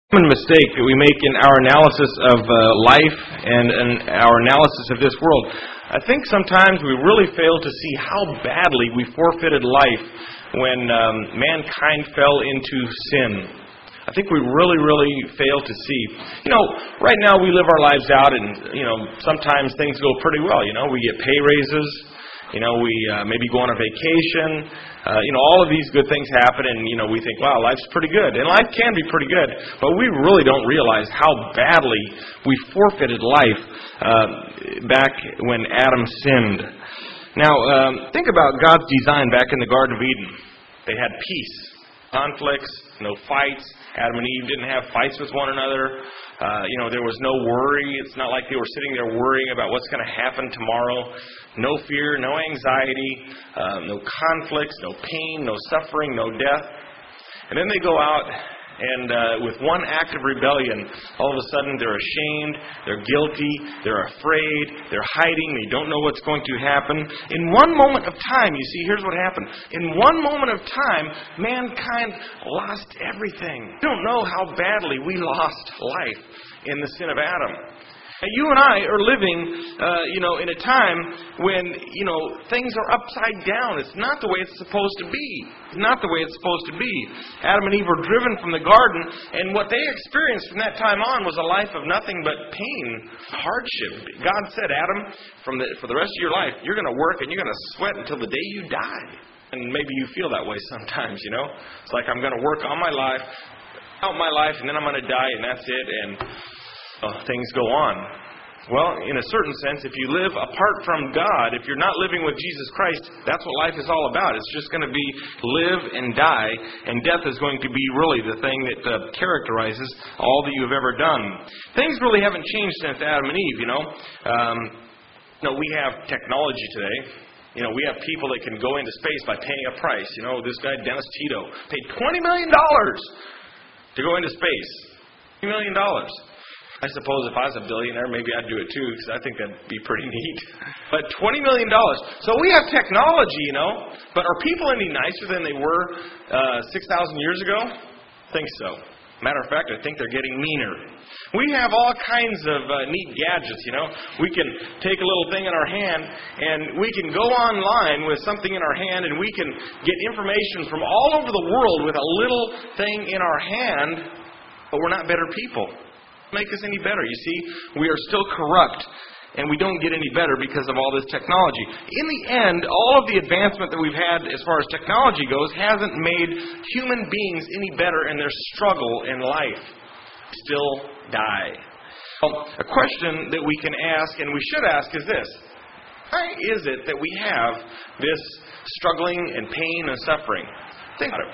Common mistake that we make in our analysis of life and our analysis of this world. I think sometimes we really fail to see how badly we forfeited life when mankind fell into sin. I think we really fail to see. Right now we live our lives out and, sometimes things go pretty well. We get pay raises. We maybe go on a vacation. All of these good things happen, and, we think, wow, life's pretty good. And life can be pretty good, but we really don't realize how badly we forfeited life back when Adam sinned. Now, think about God's design back in the Garden of Eden. They had peace, conflicts, no fights. Adam and Eve didn't have fights with one another. There was no worry. It's not like they were sitting there worrying about what's going to happen tomorrow. No fear, no anxiety, no conflicts, no pain, no suffering, no death. And then they go out and with one act of rebellion, all of a sudden they're ashamed, they're guilty, they're afraid, they're hiding, they don't know what's going to happen. In one moment of time, you see, here's what happened. In one moment of time, mankind lost everything. You don't know how badly we lost life in the sin of Adam. And you and I are living, in a time when, things are upside down. It's not the way it's supposed to be. It's not the way it's supposed to be. Adam and Eve were driven from the garden, and what they experienced from that time on was a life of nothing but pain, hardship. God said, Adam, for the rest of your life, you're going to work and you're going to sweat until the day you die. And maybe you feel that way sometimes, It's like I'm going to work all my life, out my life, and then I'm going to die, and that's it, and things go on. Well, in a certain sense, if you live apart from God, if you're not living with Jesus Christ, that's what life is all about. It's just going to be live and die, and death is going to be really the thing that characterizes all that you've ever done. Things really haven't changed since Adam and Eve, we have technology today. We have people that can go into space by paying a price. This guy, Dennis Tito, paid $20 million to go into space. $20 million. I suppose if I was a billionaire, maybe I'd do it too, because I think that'd be pretty neat. But $20 million. So we have technology, but are people any nicer than they were 6,000 years ago? I think so. Matter of fact, I think they're getting meaner. We have all kinds of neat gadgets, We can take a little thing in our hand, and we can go online with something in our hand, and we can get information from all over the world with a little thing in our hand, but we're not better people. Make us any better. You see, we are still corrupt, and we don't get any better because of all this technology. In the end, all of the advancement that we've had as far as technology goes hasn't made human beings any better in their struggle in life. Still die. Well, a question that we can ask, and we should ask, is this: why is it that we have this struggling and pain and suffering? Think about it.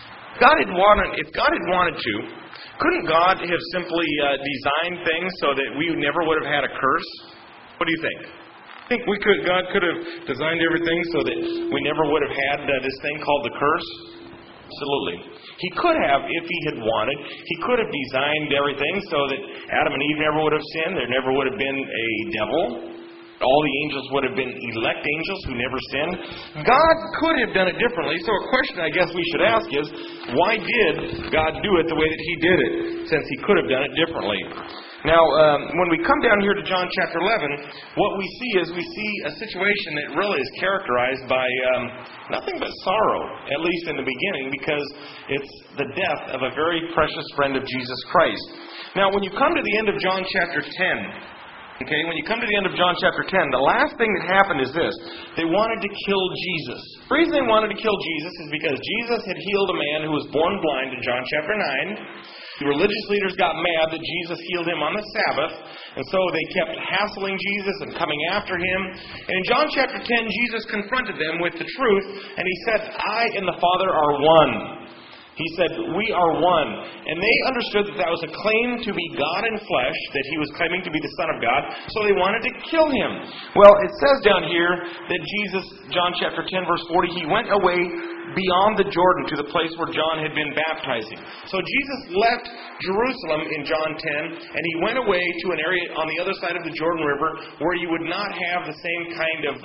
If God had wanted to, couldn't God have simply designed things so that we never would have had a curse? What do you think? I think God could have designed everything so that we never would have had this thing called the curse? Absolutely. He could have, if He had wanted. He could have designed everything so that Adam and Eve never would have sinned. There never would have been a devil. All the angels would have been elect angels who never sinned. God could have done it differently. So a question I guess we should ask is, why did God do it the way that He did it, since He could have done it differently? Now, when we come down here to John chapter 11, what we see a situation that really is characterized by nothing but sorrow, at least in the beginning, because it's the death of a very precious friend of Jesus Christ. Now, when you come to the end of John chapter 10, when you come to the end of John chapter 10, the last thing that happened is this. They wanted to kill Jesus. The reason they wanted to kill Jesus is because Jesus had healed a man who was born blind in John chapter 9. The religious leaders got mad that Jesus healed him on the Sabbath, and so they kept hassling Jesus and coming after him. And in John chapter 10, Jesus confronted them with the truth, and He said, I and the Father are one. He said, we are one. And they understood that was a claim to be God in flesh, that He was claiming to be the Son of God, so they wanted to kill Him. Well, it says down here that Jesus, John chapter 10, verse 40, He went away beyond the Jordan to the place where John had been baptizing. So Jesus left Jerusalem in John 10, and He went away to an area on the other side of the Jordan River where you would not have the same kind of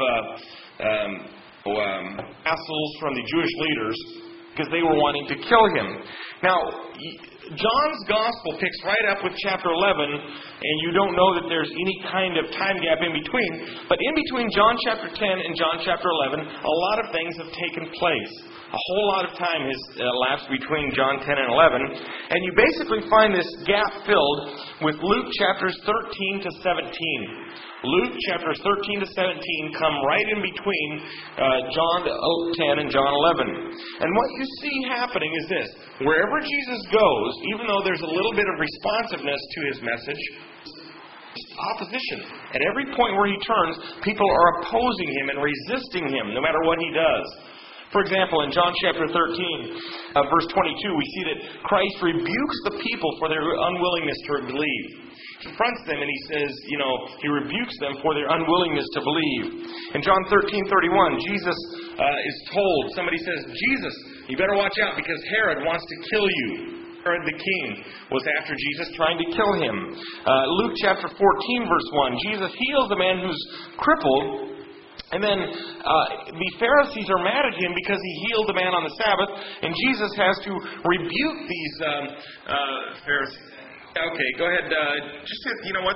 hassles from the Jewish leaders, because they were wanting to kill Him. Now, John's Gospel picks right up with chapter 11, and you don't know that there's any kind of time gap in between. But in between John chapter 10 and John chapter 11, a lot of things have taken place. A whole lot of time has elapsed between John 10 and 11. And you basically find this gap filled with Luke chapters 13 to 17. Luke chapters 13 to 17 come right in between John 10 and John 11. And what you see happening is this. Wherever Jesus goes, even though there's a little bit of responsiveness to his message, opposition. At every point where he turns, people are opposing him and resisting him, no matter what he does. For example, in John chapter 13, verse 22, we see that Christ rebukes the people for their unwillingness to believe. He confronts them and he says, he rebukes them for their unwillingness to believe. In John 13:31, Jesus is told, somebody says, Jesus, you better watch out because Herod wants to kill you. Herod the king was after Jesus, trying to kill him. Luke chapter 14, verse 1, Jesus heals a man who's crippled. And then the Pharisees are mad at him because he healed the man on the Sabbath. And Jesus has to rebuke these Pharisees. Okay, go ahead. Just hit, one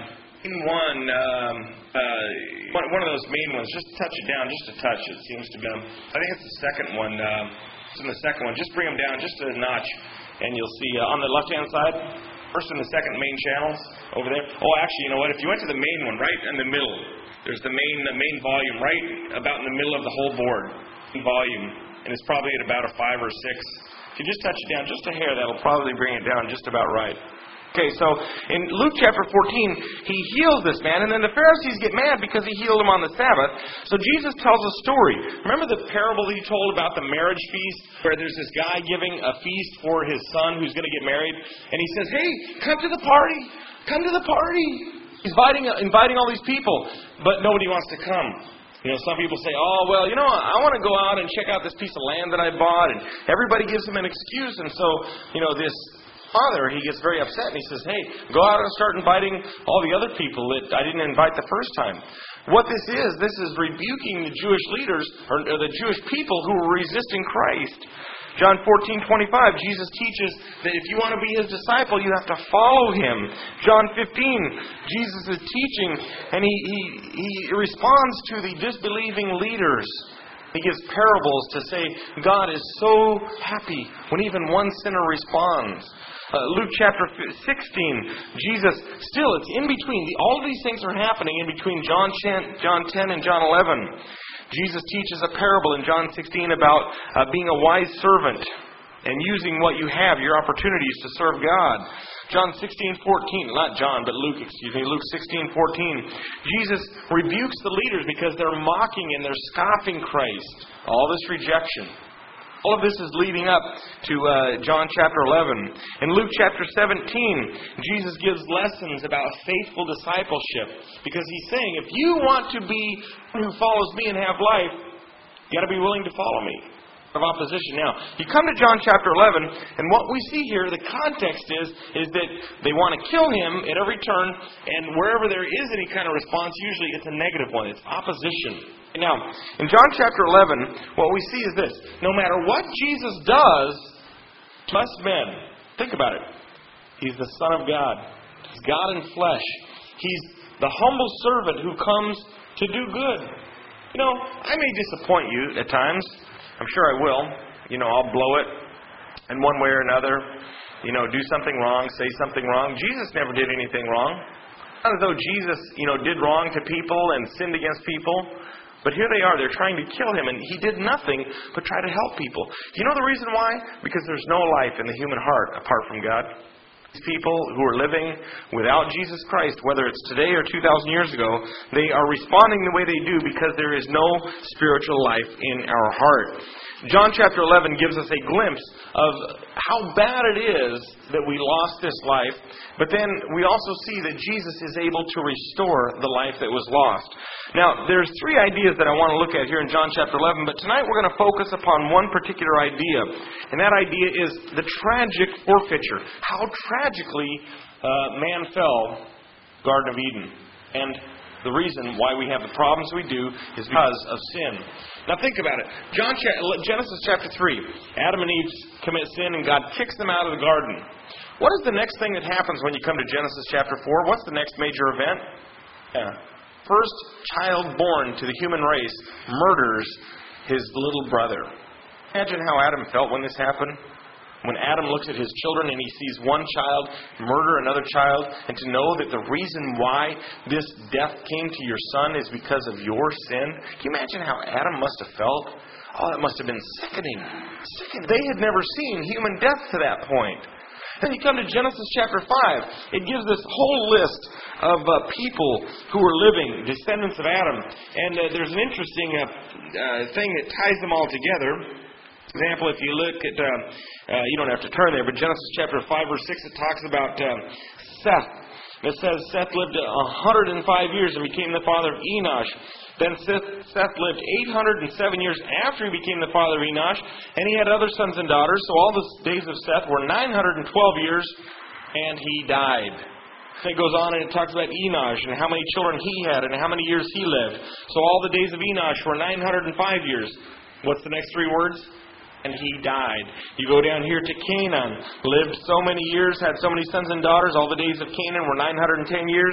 of those main ones. Just touch it down, just a touch. It seems to be. I think it's the second one. It's in the second one. Just bring them down just a notch. And you'll see on the left-hand side, first and the second main channels over there. Oh, actually, you know what? If you went to the main one, right in the middle, there's the main volume right about in the middle of the whole board. Volume. And it's probably at about a 5 or 6. If you just touch it down just a hair, that'll probably bring it down just about right. Okay, so in Luke chapter 14, he heals this man, and then the Pharisees get mad because he healed him on the Sabbath. So Jesus tells a story. Remember the parable that he told about the marriage feast, where there's this guy giving a feast for his son who's going to get married, and he says, hey, come to the party! Come to the party! He's inviting all these people, but nobody wants to come. Some people say, I want to go out and check out this piece of land that I bought, and everybody gives him an excuse, and so, this father, he gets very upset and he says, hey, go out and start inviting all the other people that I didn't invite the first time. What this is rebuking the Jewish leaders, or the Jewish people who were resisting Christ. John 14:25, Jesus teaches that if you want to be his disciple, you have to follow him. John 15, Jesus is teaching and he responds to the disbelieving leaders. He gives parables to say God is so happy when even one sinner responds. Luke chapter 16, Jesus, still, it's in between. All these things are happening in between John 10 and John 11. Jesus teaches a parable in John 16 about being a wise servant and using what you have, your opportunities to serve God. John 16:14, not John, but Luke 16:14. Jesus rebukes the leaders because they're mocking and they're scoffing Christ. All this rejection. All of this is leading up to John chapter 11. In Luke chapter 17, Jesus gives lessons about faithful discipleship. Because he's saying, if you want to be one who follows me and have life, you got to be willing to follow me. Of opposition. Now, you come to John chapter 11, and what we see here, the context is that they want to kill him at every turn, and wherever there is any kind of response, usually it's a negative one. It's opposition. Now, in John chapter 11, what we see is this. No matter what Jesus does to us men, think about it. He's the Son of God. He's God in flesh. He's the humble servant who comes to do good. I may disappoint you at times. I'm sure I will. I'll blow it in one way or another. Do something wrong, say something wrong. Jesus never did anything wrong. Not as though Jesus, did wrong to people and sinned against people. But here they are. They're trying to kill him. And he did nothing but try to help people. Do you know the reason why? Because there's no life in the human heart apart from God. These people who are living without Jesus Christ, whether it's today or 2,000 years ago, they are responding the way they do because there is no spiritual life in our heart. John chapter 11 gives us a glimpse of how bad it is that we lost this life, but then we also see that Jesus is able to restore the life that was lost. Now, there's 3 ideas that I want to look at here in John chapter 11, but tonight we're going to focus upon one particular idea, and that idea is the tragic forfeiture. How tragically man fell, Garden of Eden. And The reason why we have the problems we do is because of sin. Now think about it. Genesis chapter 3. Adam and Eve commit sin and God kicks them out of the garden. What is the next thing that happens when you come to Genesis chapter 4? What's the next major event? First child born to the human race murders his little brother. Imagine how Adam felt when this happened. When Adam looks at his children and he sees one child murder another child, and to know that the reason why this death came to your son is because of your sin. Can you imagine how Adam must have felt? Oh, that must have been sickening. They had never seen human death to that point. Then you come to Genesis chapter 5. It gives this whole list of people who were living, descendants of Adam. And there's an interesting thing that ties them all together. For example, if you look at, you don't have to turn there, but Genesis chapter 5, verse 6, it talks about Seth. It says Seth lived 105 years and became the father of Enosh. Then Seth lived 807 years after he became the father of Enosh, and he had other sons and daughters. So all the days of Seth were 912 years, and he died. It goes on and it talks about Enosh and how many children he had and how many years he lived. So all the days of Enosh were 905 years. What's the next three words? And he died. You go down here to Canaan. Lived so many years, had so many sons and daughters. All the days of Canaan were 910 years.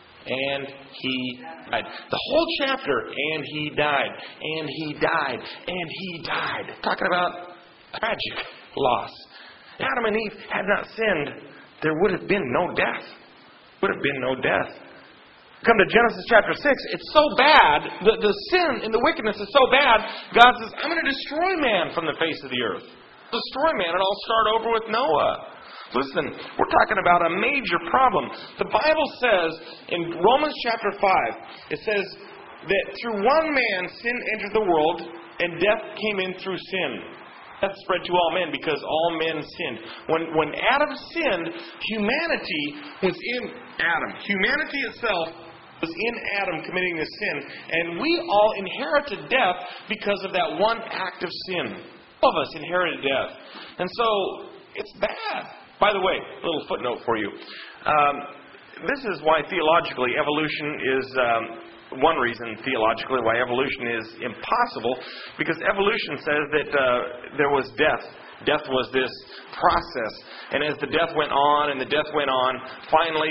And he died. The whole chapter, and he died. And he died. And he died. Talking about tragic loss. Adam and Eve had not sinned, there would have been no death. Would have been no death. Come to Genesis chapter 6, it's so bad, the sin and the wickedness is so bad, God says, I'm going to destroy man from the face of the earth. Destroy man, and I'll start over with Noah. Listen, we're talking about a major problem. The Bible says in Romans chapter 5, it says that through one man sin entered the world, and death came in through sin. Death spread to all men because all men sinned. When Adam sinned, humanity was in Adam. Humanity itself was in Adam committing this sin. And we all inherited death because of that one act of sin. All of us inherited death. And so, it's bad. By the way, a little footnote for you. This is why theologically evolution is... one reason theologically why evolution is impossible, because evolution says that there was death. Death was this process, and as the death went on and the death went on, finally,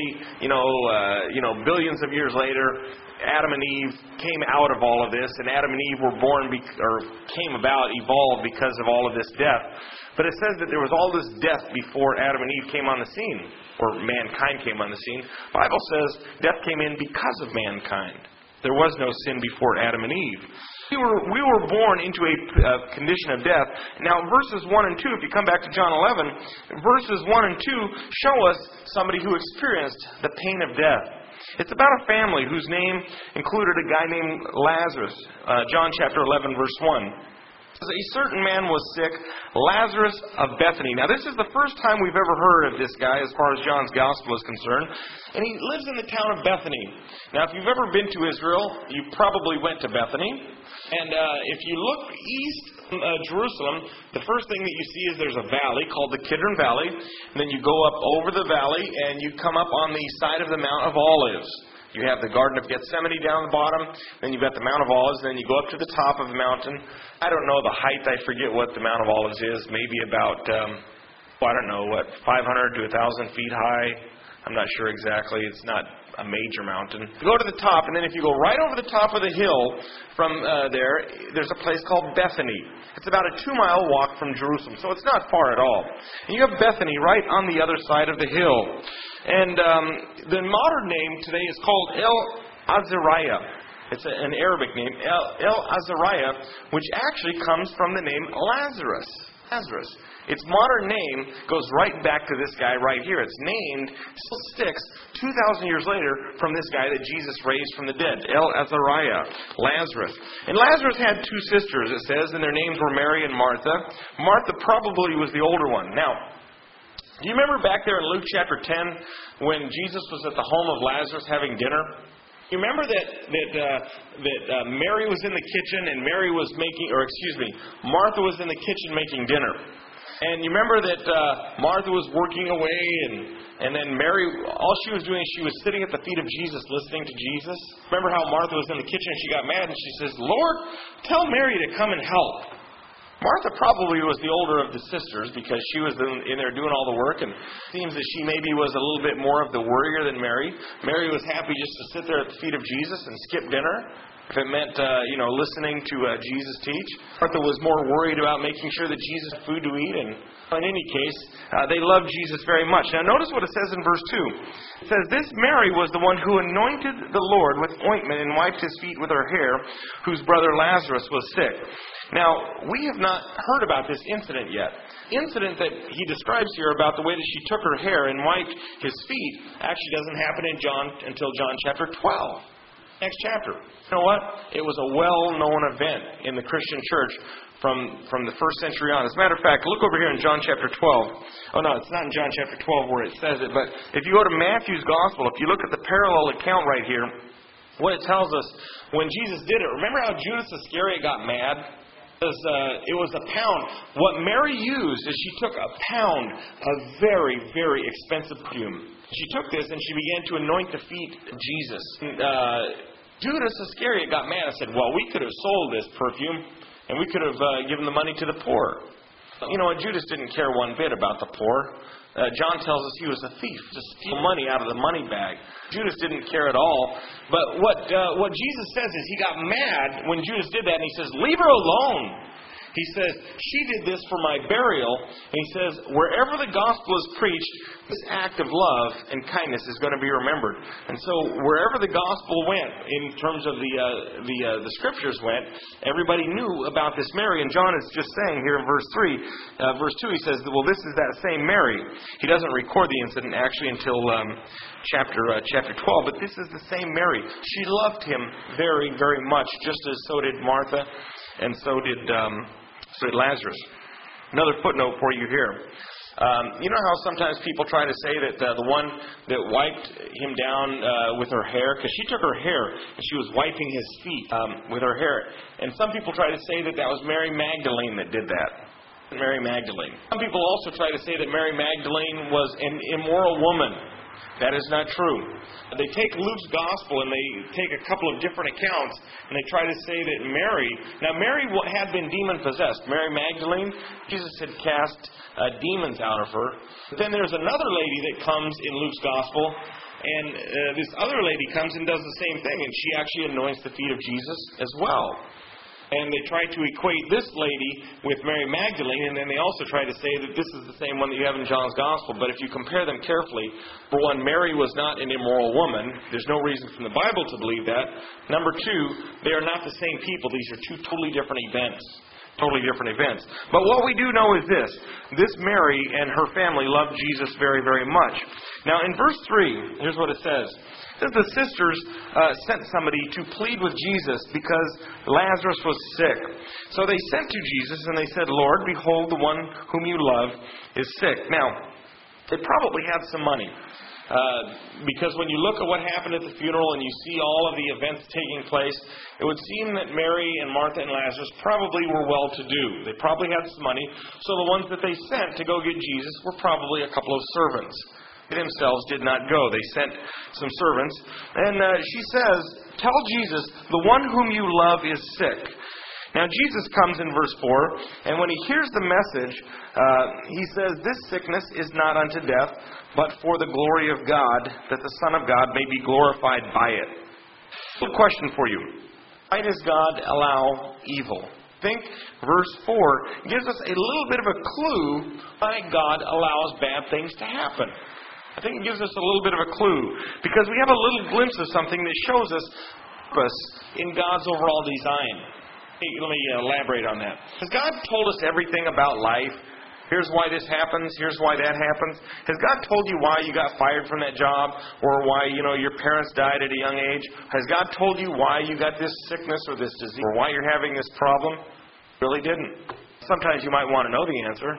billions of years later, Adam and Eve came out of all of this, and Adam and Eve were born evolved because of all of this death. But it says that there was all this death before Adam and Eve came on the scene, or mankind came on the scene. The Bible says death came in because of mankind. There was no sin before Adam and Eve. We were born into a condition of death. Now, verses 1 and 2, if you come back to John 11, verses 1 and 2 show us somebody who experienced the pain of death. It's about a family whose name included a guy named Lazarus. John chapter 11, verse 1. A certain man was sick, Lazarus of Bethany. Now, this is the first time we've ever heard of this guy as far as John's Gospel is concerned. And he lives in the town of Bethany. Now, if you've ever been to Israel, you probably went to Bethany. And if you look east Jerusalem, the first thing that you see is there's a valley called the Kidron Valley. And then you go up over the valley and you come up on the side of the Mount of Olives. You have the Garden of Gethsemane down the bottom, then you've got the Mount of Olives, then you go up to the top of the mountain. I don't know the height, I forget what the Mount of Olives is, maybe about, 500 to 1,000 feet high. I'm not sure exactly, it's not a major mountain. You go to the top, and then if you go right over the top of the hill from there's a place called Bethany. It's about a 2-mile walk from Jerusalem, so it's not far at all. And you have Bethany right on the other side of the hill. And the modern name today is called El Azariah. It's an Arabic name, El Azariah, which actually comes from the name Lazarus. Its modern name goes right back to this guy right here. It's named, still sticks, 2,000 years later from this guy that Jesus raised from the dead, El Azariah, Lazarus. And Lazarus had 2 sisters, it says, and their names were Mary and Martha. Martha probably was the older one. Now, do you remember back there in Luke chapter 10 when Jesus was at the home of Lazarus having dinner? You remember that Mary was in the kitchen and Martha was in the kitchen making dinner. And you remember that Martha was working away, and then Mary, all she was doing, she was sitting at the feet of Jesus, listening to Jesus. Remember how Martha was in the kitchen and she got mad and she says, Lord, tell Mary to come and help. Martha probably was the older of the sisters because she was in there doing all the work, and it seems that she maybe was a little bit more of the worrier than Mary. Mary was happy just to sit there at the feet of Jesus and skip dinner if it meant, listening to Jesus teach. Martha was more worried about making sure that Jesus had food to eat, and in any case, they loved Jesus very much. Now notice what it says in verse 2. It says, This Mary was the one who anointed the Lord with ointment and wiped his feet with her hair, whose brother Lazarus was sick. Now, we have not heard about this incident yet. Incident that he describes here about the way that she took her hair and wiped his feet actually doesn't happen until John chapter 12. Next chapter. You know what? It was a well-known event in the Christian church from the first century on. As a matter of fact, look over here in John chapter 12. Oh no, it's not in John chapter 12 where it says it, but if you go to Matthew's Gospel, if you look at the parallel account right here, what it tells us, when Jesus did it, remember how Judas Iscariot got mad? It was a pound. What Mary used is she took a pound of very, very expensive perfume. She took this and she began to anoint the feet of Jesus. Judas Iscariot got mad and said, well, we could have sold this perfume and we could have given the money to the poor. You know, Judas didn't care one bit about the poor. John tells us he was a thief, to steal money out of the money bag. Judas didn't care at all. But what Jesus says is he got mad when Judas did that, and he says, leave her alone. He says, she did this for my burial. And he says, wherever the gospel is preached, this act of love and kindness is going to be remembered. And so wherever the gospel went, in terms of the scriptures went, everybody knew about this Mary. And John is just saying here in verse 3, verse 2, he says, well, this is that same Mary. He doesn't record the incident actually until chapter 12, but this is the same Mary. She loved him very, very much, just as so did Martha, and so did Lazarus. Another footnote for you here. You know how sometimes people try to say that the one that wiped him down with her hair, because she took her hair and she was wiping his feet with her hair. And some people try to say that was Mary Magdalene that did that. Mary Magdalene. Some people also try to say that Mary Magdalene was an immoral woman. That is not true. They take Luke's gospel and they take a couple of different accounts and they try to say that Mary had been demon-possessed. Mary Magdalene, Jesus had cast demons out of her. But then there's another lady that comes in Luke's gospel, and this other lady comes and does the same thing, and she actually anoints the feet of Jesus as well. And they try to equate this lady with Mary Magdalene, and then they also try to say that this is the same one that you have in John's Gospel. But if you compare them carefully, for one, Mary was not an immoral woman. There's no reason from the Bible to believe that. Number two, they are not the same people. These are two totally different events. Totally different events. But what we do know is this. This Mary and her family loved Jesus very, very much. Now in verse 3, here's what it says. It says the sisters sent somebody to plead with Jesus because Lazarus was sick. So they sent to Jesus and they said, Lord, behold, the one whom you love is sick. Now, they probably had some money. Because when you look at what happened at the funeral and you see all of the events taking place, it would seem that Mary and Martha and Lazarus probably were well-to-do. They probably had some money. So the ones that they sent to go get Jesus were probably a couple of servants. They themselves did not go. They sent some servants. And she says, tell Jesus, the one whom you love is sick. Now Jesus comes in verse 4, and when he hears the message, he says, this sickness is not unto death, but for the glory of God, that the Son of God may be glorified by it. A question for you. Why does God allow evil? I think verse 4 gives us a little bit of a clue why God allows bad things to happen. I think it gives us a little bit of a clue, because we have a little glimpse of something that shows us purpose in God's overall design. Hey, let me elaborate on that. Has God told us everything about life? Here's why this happens. Here's why that happens. Has God told you why you got fired from that job, or why your parents died at a young age? Has God told you why you got this sickness or this disease, or why you're having this problem? Really didn't. Sometimes you might want to know the answer.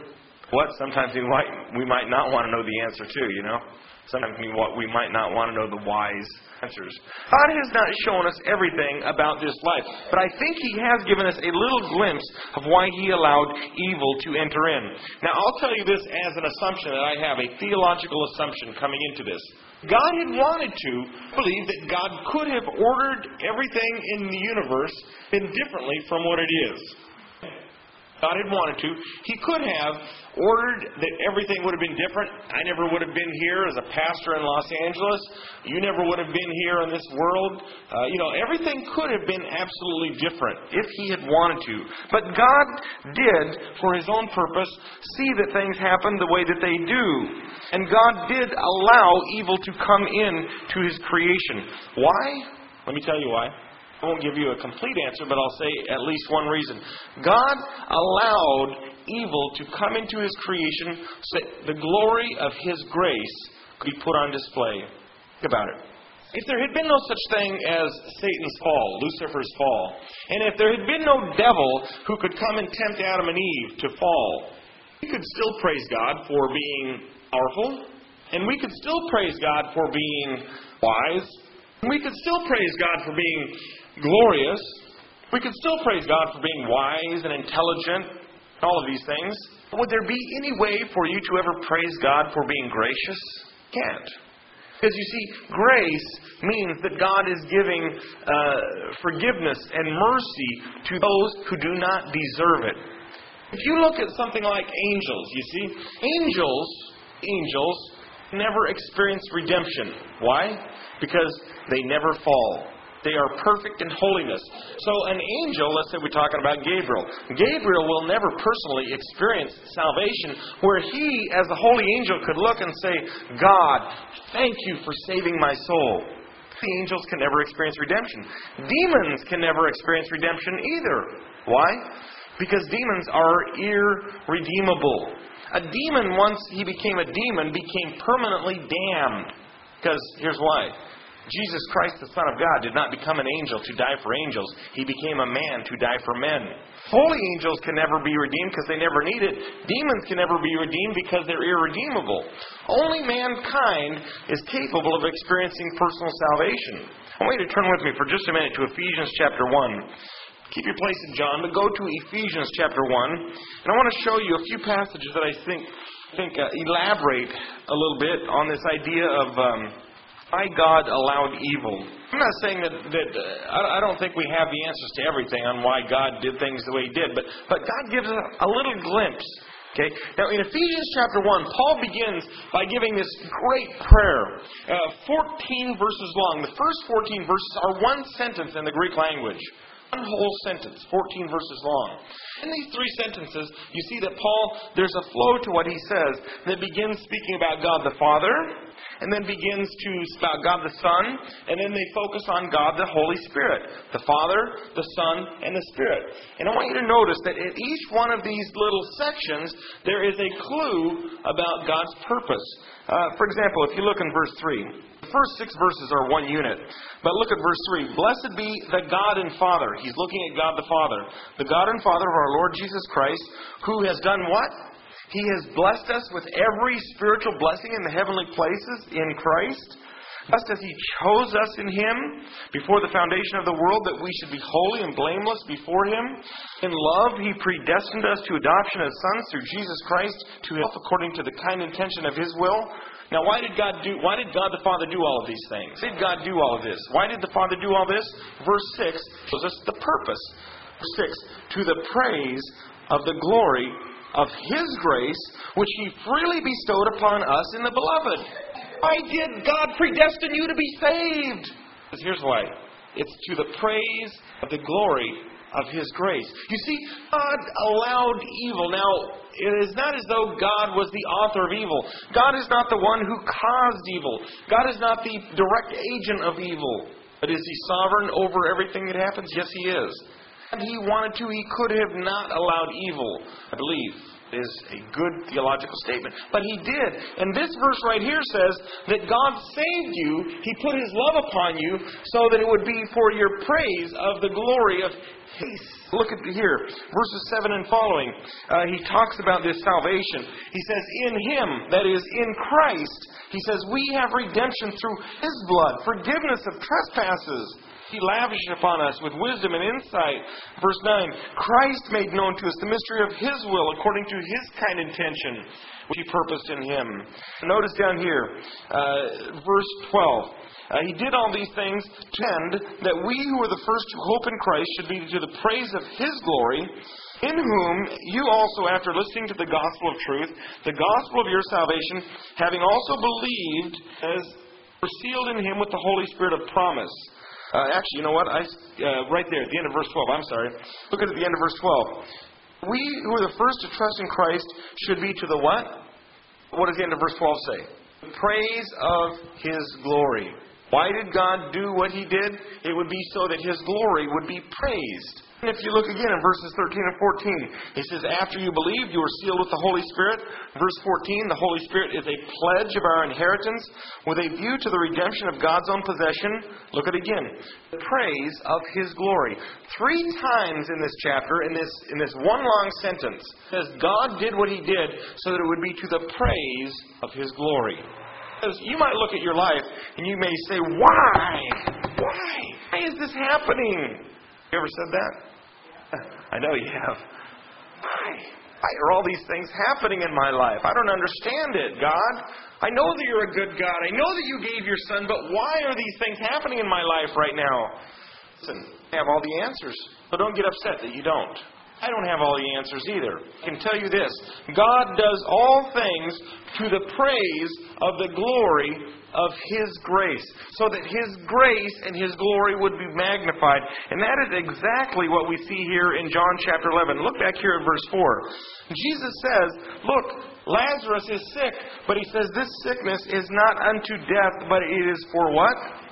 What? Sometimes we might not want to know the answer too, you know. Sometimes we might not want to know the wise answers. God has not shown us everything about this life, but I think He has given us a little glimpse of why He allowed evil to enter in. Now, I'll tell you this as an assumption that I have, a theological assumption coming into this. God had wanted to believe that God could have ordered everything in the universe differently from what it is. God had wanted to. He could have ordered that everything would have been different. I never would have been here as a pastor in Los Angeles. You never would have been here in this world. Everything could have been absolutely different if He had wanted to. But God did, for His own purpose, see that things happen the way that they do. And God did allow evil to come in to His creation. Why? Let me tell you why. I won't give you a complete answer, but I'll say at least one reason. God allowed evil to come into His creation so that the glory of His grace could be put on display. Think about it. If there had been no such thing as Satan's fall, Lucifer's fall, and if there had been no devil who could come and tempt Adam and Eve to fall, we could still praise God for being powerful, and we could still praise God for being wise, and we could still praise God for being glorious. We could still praise God for being wise and intelligent, all of these things. Would there be any way for you to ever praise God for being gracious? Can't. Because you see, grace means that God is giving forgiveness and mercy to those who do not deserve it. If you look at something like angels, you see, angels never experience redemption. Why? Because they never fall. They are perfect in holiness. So an angel, let's say we're talking about Gabriel. Gabriel will never personally experience salvation where he, as a holy angel, could look and say, God, thank you for saving my soul. The angels can never experience redemption. Demons can never experience redemption either. Why? Because demons are irredeemable. A demon, once he became a demon, became permanently damned. Because here's why. Jesus Christ, the Son of God, did not become an angel to die for angels. He became a man to die for men. Holy angels can never be redeemed because they never need it. Demons can never be redeemed because they're irredeemable. Only mankind is capable of experiencing personal salvation. I want you to turn with me for just a minute to Ephesians chapter 1. Keep your place in John, but go to Ephesians chapter 1. And I want to show you a few passages that I think elaborate a little bit on this idea of why God allowed evil. I'm not saying that I don't think we have the answers to everything on why God did things the way He did, but God gives us a little glimpse. Okay. Now in Ephesians chapter 1, Paul begins by giving this great prayer, 14 verses long. The first 14 verses are one sentence in the Greek language. One whole sentence, 14 verses long. In these three sentences, you see that there's a flow to what he says that begins speaking about God the Father, and then begins to about God the Son, and then they focus on God the Holy Spirit. The Father, the Son, and the Spirit. And I want you to notice that in each one of these little sections, there is a clue about God's purpose. For example, if you look in verse 3, the first 6 verses are one unit. But look at verse 3. Blessed be the God and Father. He's looking at God the Father. The God and Father of our Lord Jesus Christ, who has done what? He has blessed us with every spiritual blessing in the heavenly places in Christ. Just as He chose us in Him before the foundation of the world, that we should be holy and blameless before Him. In love, He predestined us to adoption as sons through Jesus Christ to Himself according to the kind intention of His will. Now, why did God the Father do all of these things? Why did God do all of this? Why did the Father do all this? Verse 6 shows us the purpose. Verse 6, to the praise of the glory of His grace, which He freely bestowed upon us in the Beloved. Why did God predestine you to be saved? Because here's why. It's to the praise of the glory of His grace. You see, God allowed evil. Now, it is not as though God was the author of evil. God is not the one who caused evil. God is not the direct agent of evil. But is He sovereign over everything that happens? Yes, He is. And He wanted to, He could have not allowed evil, I believe. Is a good theological statement. But He did. And this verse right here says that God saved you. He put His love upon you so that it would be for your praise of the glory of His Look at here, verses 7 and following. He talks about this salvation. He says, in Him, that is, in Christ, He says, we have redemption through His blood, forgiveness of trespasses. He lavished upon us with wisdom and insight. Verse 9, Christ made known to us the mystery of His will according to His kind intention, which He purposed in Him. Notice down here, verse 12. He did all these things to end that we who were the first to hope in Christ should be to the praise of His glory, in whom you also, after listening to the gospel of truth, the gospel of your salvation, having also believed, as were sealed in Him with the Holy Spirit of promise. Actually, you know what? Right there at the end of verse 12. I'm sorry. Look at the end of verse 12. We who are the first to trust in Christ should be to the what? What does the end of verse 12 say? The praise of His glory. Why did God do what He did? It would be so that His glory would be praised. And if you look again in verses 13 and 14, He says, after you believed, you were sealed with the Holy Spirit. Verse 14, the Holy Spirit is a pledge of our inheritance with a view to the redemption of God's own possession. Look at it again. The praise of His glory. 3 times in this chapter, in this one long sentence, it says God did what He did so that it would be to the praise of His glory. Because you might look at your life and you may say, why? Why is this happening? You ever said that? I know you have. Why are all these things happening in my life? I don't understand it, God. I know that You're a good God. I know that You gave Your Son, but why are these things happening in my life right now? Listen, I have all the answers, but don't get upset that you don't. I don't have all the answers either. I can tell you this. God does all things to the praise of the glory of His grace, so that His grace and His glory would be magnified. And that is exactly what we see here in John chapter 11. Look back here at verse 4. Jesus says, look, Lazarus is sick, but He says this sickness is not unto death, but it is for what?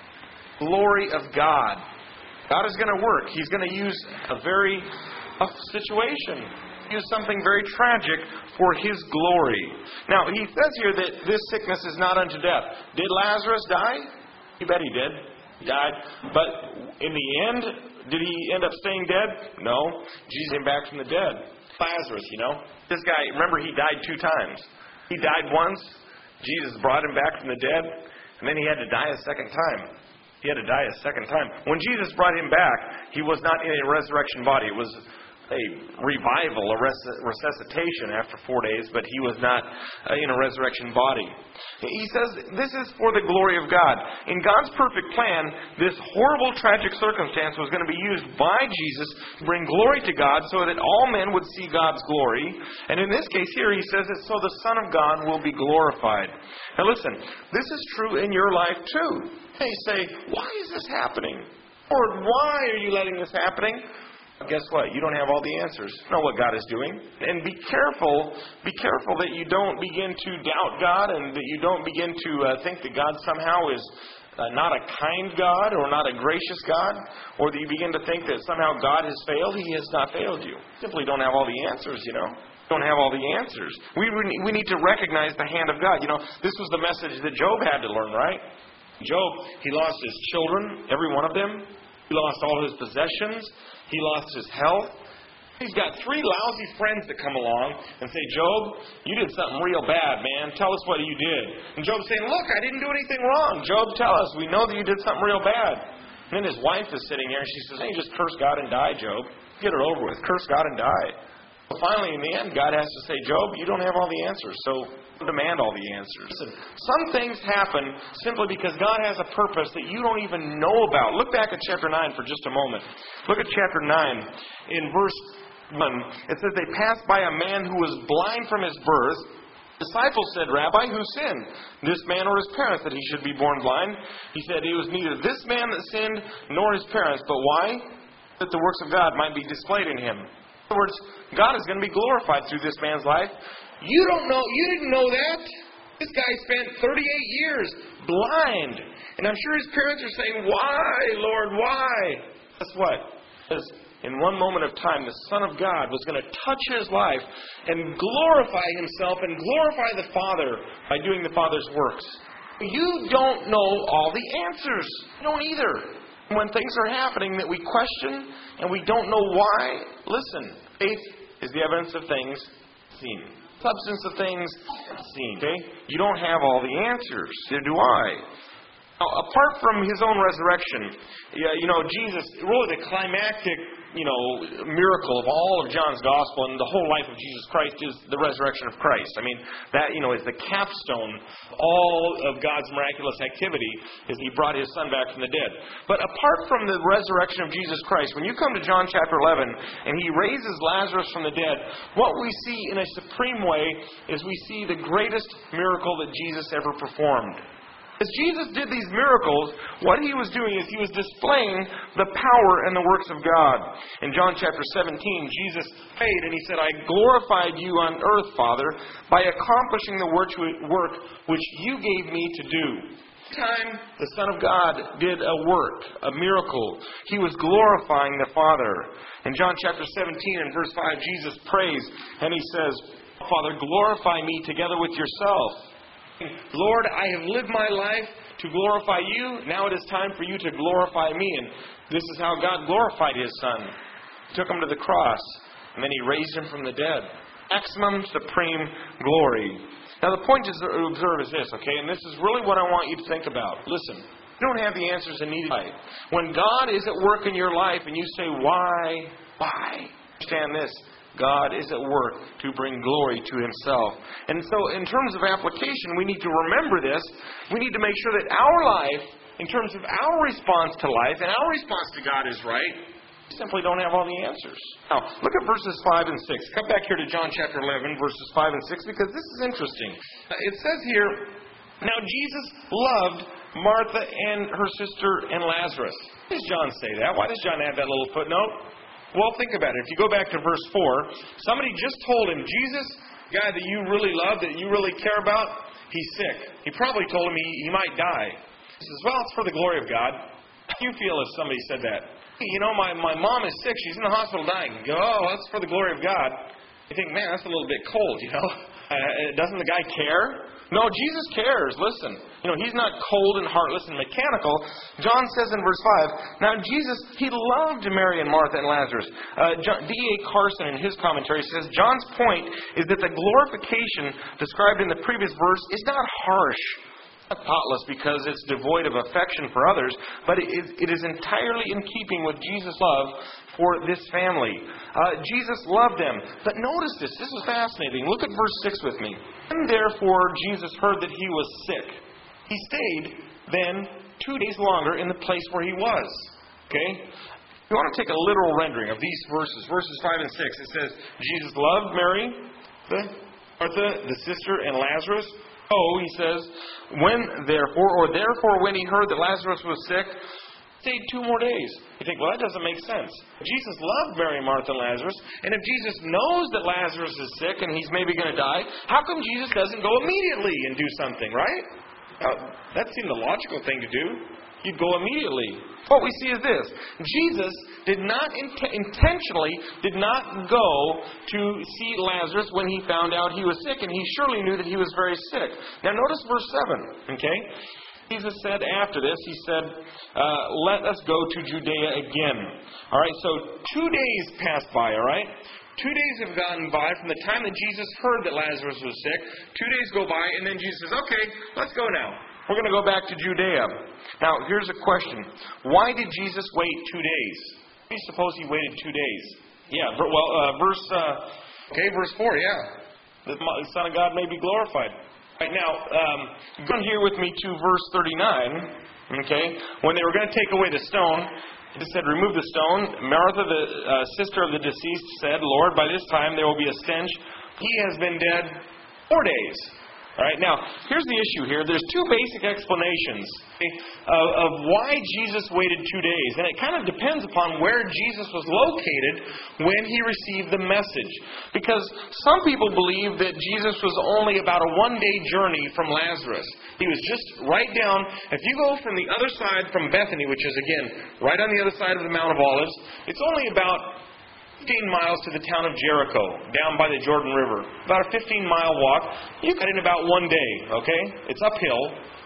Glory of God. God is going to work. He's going to use a very tough situation. Use something very tragic for His glory. Now, He says here that this sickness is not unto death. Did Lazarus die? You bet he did. He died. But in the end, did he end up staying dead? No. Jesus came back from the dead. Lazarus, this guy, remember, he died 2 times. He died once. Jesus brought him back from the dead. And then he had to die a second time. He had to die a second time. When Jesus brought him back, he was not in a resurrection body. It was a revival, a resuscitation after 4 days, but he was not in a resurrection body. He says this is for the glory of God. In God's perfect plan, this horrible, tragic circumstance was going to be used by Jesus to bring glory to God so that all men would see God's glory. And in this case here, He says it's so the Son of God will be glorified. Now listen, this is true in your life too. You say, why is this happening? Or why are you letting this happening? Guess what? You don't have all the answers. You know what God is doing. And be careful that you don't begin to doubt God and that you don't begin to think that God somehow is not a kind God or not a gracious God, or that you begin to think that somehow God has failed. He has not failed you. Simply don't have all the answers, Don't have all the answers. We need to recognize the hand of God. This was the message that Job had to learn, right? Job, he lost his children, every one of them. He lost all his possessions. He lost his health. He's got 3 lousy friends that come along and say, Job, you did something real bad, man. Tell us what you did. And Job's saying, look, I didn't do anything wrong. Job, tell us. We know that you did something real bad. And then his wife is sitting there and she says, hey, just curse God and die, Job. Get it over with. Curse God and die. Well, finally, in the end, God has to say, Job, you don't have all the answers, so demand all the answers. Listen, some things happen simply because God has a purpose that you don't even know about. Look back at chapter 9 for just a moment. Look at chapter 9. In verse 1, it says, they passed by a man who was blind from his birth. The disciples said, Rabbi, who sinned, this man or his parents, that he should be born blind? He said, it was neither this man that sinned nor his parents, but why? That the works of God might be displayed in him. In other words, God is going to be glorified through this man's life. You didn't know that. This guy spent 38 years blind. And I'm sure his parents are saying, why, Lord, why? Guess what? Because in one moment of time, the Son of God was going to touch his life and glorify Himself and glorify the Father by doing the Father's works. You don't know all the answers. You don't either. When things are happening that we question and we don't know why, listen, faith is the evidence of things seen. Substance of things seen. Okay? You don't have all the answers. Neither do I. Now, apart from His own resurrection, Jesus, really the climactic, miracle of all of John's Gospel and the whole life of Jesus Christ is the resurrection of Christ. I mean, that, is the capstone of all of God's miraculous activity is He brought His Son back from the dead. But apart from the resurrection of Jesus Christ, when you come to John chapter 11 and He raises Lazarus from the dead, what we see in a supreme way is we see the greatest miracle that Jesus ever performed. As Jesus did these miracles, what He was doing is He was displaying the power and the works of God. In John chapter 17, Jesus prayed and He said, I glorified You on earth, Father, by accomplishing the work which You gave Me to do. Every time the Son of God did a work, a miracle, He was glorifying the Father. In John chapter 17 and verse 5, Jesus prays and He says, Father, glorify Me together with Yourself. Lord, I have lived my life to glorify You. Now it is time for You to glorify Me. And this is how God glorified His Son. He took Him to the cross, and then He raised Him from the dead. Maximum, supreme glory. Now the point to observe is this, okay? And this is really what I want you to think about. Listen, you don't have the answers in need. When God is at work in your life and you say, why? Understand this. God is at work to bring glory to Himself. And so in terms of application, we need to remember this. We need to make sure that our life, in terms of our response to life, and our response to God is right, we simply don't have all the answers. Now, look at verses 5 and 6. Come back here to John chapter 11, verses 5 and 6, because this is interesting. It says here, now Jesus loved Martha and her sister and Lazarus. Why does John say that? Why does John add that little footnote? Well, think about it. If you go back to verse 4, somebody just told him, Jesus, guy that you really love, that you really care about, he's sick. He probably told him he might die. He says, well, it's for the glory of God. How do you feel if somebody said that? My mom is sick. She's in the hospital dying. You go, oh, that's for the glory of God. You think, man, that's a little bit cold, Doesn't the guy care? No, Jesus cares. Listen, He's not cold and heartless and mechanical. John says in verse 5, now Jesus, He loved Mary and Martha and Lazarus. D.A. Carson in his commentary says, John's point is that the glorification described in the previous verse is not harsh, not thoughtless because it's devoid of affection for others, but it is entirely in keeping with Jesus' love for this family. Jesus loved them. But notice this. This is fascinating. Look at verse 6 with me. And therefore Jesus heard that he was sick. He stayed then 2 days longer in the place where he was. Okay? You want to take a literal rendering of these verses. Verses 5 and 6. It says, Jesus loved Mary, Martha, the sister, and Lazarus. Oh, he says, therefore when he heard that Lazarus was sick, stayed 2 more days. You think, well, that doesn't make sense. Jesus loved Mary, Martha, and Lazarus, and if Jesus knows that Lazarus is sick and he's maybe going to die, how come Jesus doesn't go immediately and do something, right? That seemed the logical thing to do. You'd go immediately. What we see is this. Jesus did not intentionally did not go to see Lazarus when he found out he was sick, and he surely knew that he was very sick. Now notice verse 7, okay? Jesus said after this, He said, let us go to Judea again. All right, so 2 days passed by, all right? 2 days have gone by from the time that Jesus heard that Lazarus was sick. 2 days go by, and then Jesus says, okay, let's go now. We're going to go back to Judea. Now, here's a question. Why did Jesus wait 2 days? Why do you suppose He waited 2 days? Yeah, verse 4, yeah. The Son of God may be glorified. Right now, go here with me to verse 39. Okay, when they were going to take away the stone, it said, remove the stone. Martha, the sister of the deceased, said, Lord, by this time there will be a stench. He has been dead 4 days. All right, now, here's the issue here. There's 2 basic explanations of why Jesus waited 2 days. And it kind of depends upon where Jesus was located when He received the message. Because some people believe that Jesus was only about a 1-day journey from Lazarus. He was just right down. If you go from the other side from Bethany, which is, again, right on the other side of the Mount of Olives, it's only about 15 miles to the town of Jericho, down by the Jordan River. About a 15-mile walk. You got in about 1 day, okay? It's uphill.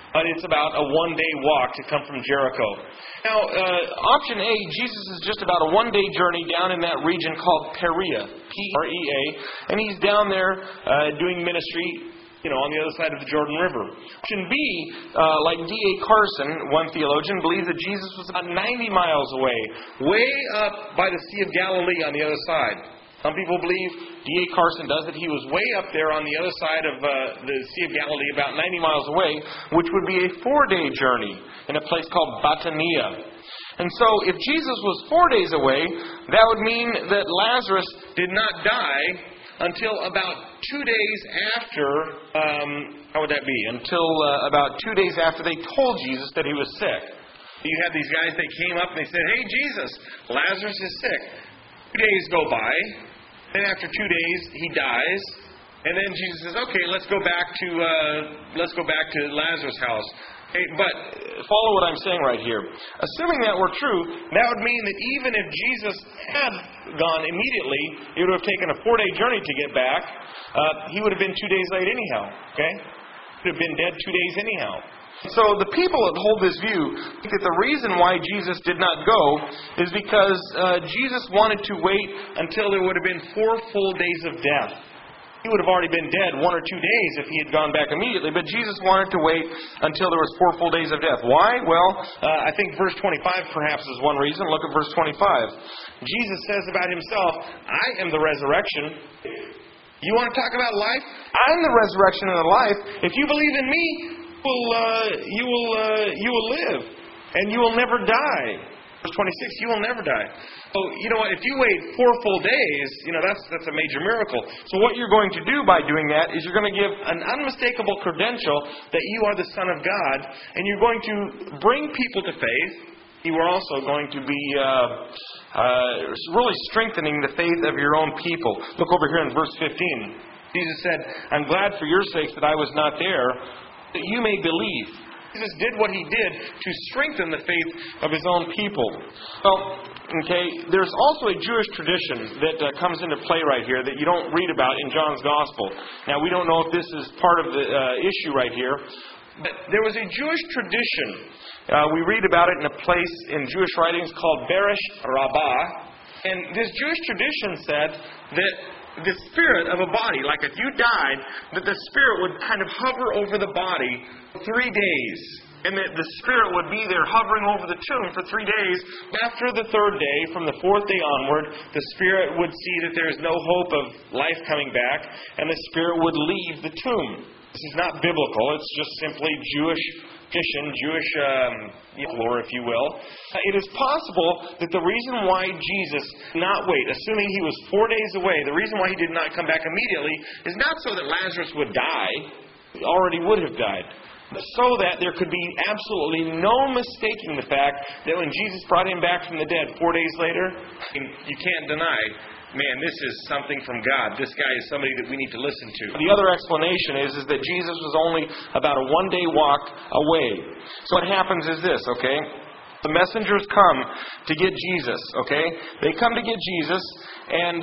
but it's about a one-day walk to come from Jericho. Now, option A, Jesus is just about a one-day journey down in that region called Perea, P-R-E-A, and he's down there doing ministry, on the other side of the Jordan River. Option B, like D.A. Carson, one theologian, believes that Jesus was about 90 miles away, way up by the Sea of Galilee on the other side. Some people believe, D.A. Carson does, that he was way up there on the other side of the Sea of Galilee, about 90 miles away, which would be a 4-day journey in a place called Bethania. And so, if Jesus was 4 days away, that would mean that Lazarus did not die until about 2 days after, how would that be? Until about 2 days after they told Jesus that he was sick. You had these guys, they came up and they said, "Hey, Jesus, Lazarus is sick." 2 days go by. Then after 2 days, he dies. And then Jesus says, "Okay, let's go back to Lazarus' house." Hey, but follow what I'm saying right here. Assuming that were true, that would mean that even if Jesus had gone immediately, it would have taken a 4-day journey to get back. He would have been 2 days late anyhow. Okay, he would have been dead 2 days anyhow. So the people that hold this view think that the reason why Jesus did not go is because Jesus wanted to wait until there would have been 4 full days of death. He would have already been dead 1 or 2 days if he had gone back immediately, but Jesus wanted to wait until there was 4 full days of death. Why? Well, I think verse 25 perhaps is one reason. Look at verse 25. Jesus says about himself, "I am the resurrection." You want to talk about life? I'm the resurrection and the life. If you believe in me, you will live, and you will never die. Verse 26, you will never die. So, you know what? If you wait 4 full days, that's a major miracle. So what you're going to do by doing that is you're going to give an unmistakable credential that you are the Son of God, and you're going to bring people to faith. You are also going to be really strengthening the faith of your own people. Look over here in verse 15. Jesus said, "I'm glad for your sakes that I was not there, that you may believe." Jesus did what he did to strengthen the faith of his own people. Well, there's also a Jewish tradition that comes into play right here that you don't read about in John's Gospel. Now, we don't know if this is part of the issue right here, but there was a Jewish tradition. We read about it in a place in Jewish writings called Beresh Rabbah. And this Jewish tradition said that the spirit of a body, like if you died, that the spirit would kind of hover over the body 3 days. And that the spirit would be there hovering over the tomb for 3 days. After the 3rd day, from the 4th day onward, the spirit would see that there is no hope of life coming back, and the spirit would leave the tomb. This is not biblical. It's just simply Jewish tradition, Jewish lore, if you will. It is possible that the reason why Jesus did not wait, assuming he was 4 days away, the reason why he did not come back immediately is not so that Lazarus would die. He already would have died. But so that there could be absolutely no mistaking the fact that when Jesus brought him back from the dead 4 days later, you can't deny, man, this is something from God. This guy is somebody that we need to listen to. The other explanation is that Jesus was only about a 1-day walk away. So what happens is this, okay? The messengers come to get Jesus, okay? They come to get Jesus, and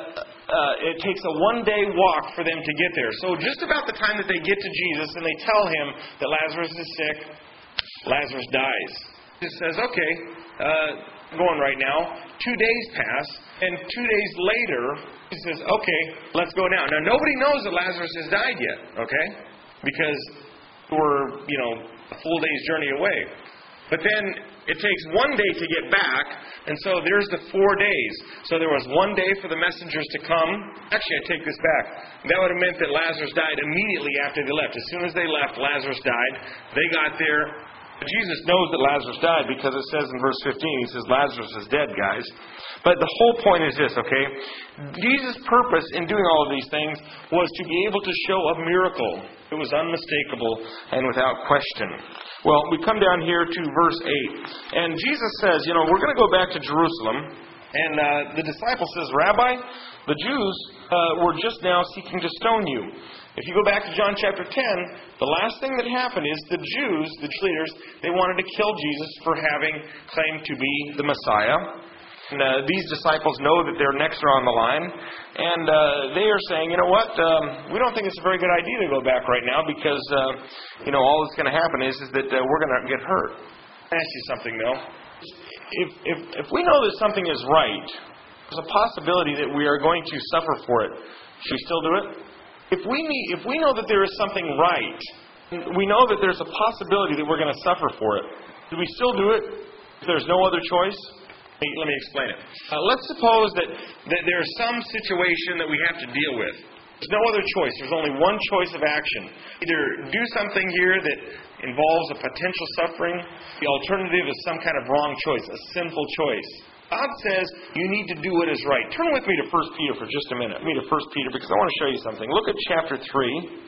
it takes a 1-day walk for them to get there. So just about the time that they get to Jesus and they tell him that Lazarus is sick, Lazarus dies. Jesus says, okay, going right now, 2 days pass, and 2 days later, he says, okay, let's go now. Now, nobody knows that Lazarus has died yet, okay? Because we're, a full day's journey away. But then it takes 1 day to get back, and so there's the 4 days. So there was 1 day for the messengers to come. Actually, I take this back. That would have meant that Lazarus died immediately after they left. As soon as they left, Lazarus died. They got there. Jesus knows that Lazarus died because it says in verse 15, he says, Lazarus is dead, guys. But the whole point is this, okay? Jesus' purpose in doing all of these things was to be able to show a miracle. It was unmistakable and without question. Well, we come down here to verse 8. And Jesus says, we're going to go back to Jerusalem. And the disciple says, Rabbi, the Jews were just now seeking to stone you. If you go back to John chapter 10, the last thing that happened is the Jews, the leaders, they wanted to kill Jesus for having claimed to be the Messiah. And these disciples know that their necks are on the line, and they are saying, you know what, we don't think it's a very good idea to go back right now because, all that's going to happen is that we're going to get hurt. I'll ask you something, though. If we know that something is right, there's a possibility that we are going to suffer for it. Should we still do it? If we know that there is something right, we know that there's a possibility that we're going to suffer for it. Do we still do it if there's no other choice? Let me explain it. Let's suppose that there's some situation that we have to deal with. There's no other choice. There's only one choice of action. Either do something here that involves a potential suffering. The alternative is some kind of wrong choice, a sinful choice. God says you need to do what is right. Turn with me to 1 Peter for just a minute. Me to 1 Peter because I want to show you something. Look at chapter 3.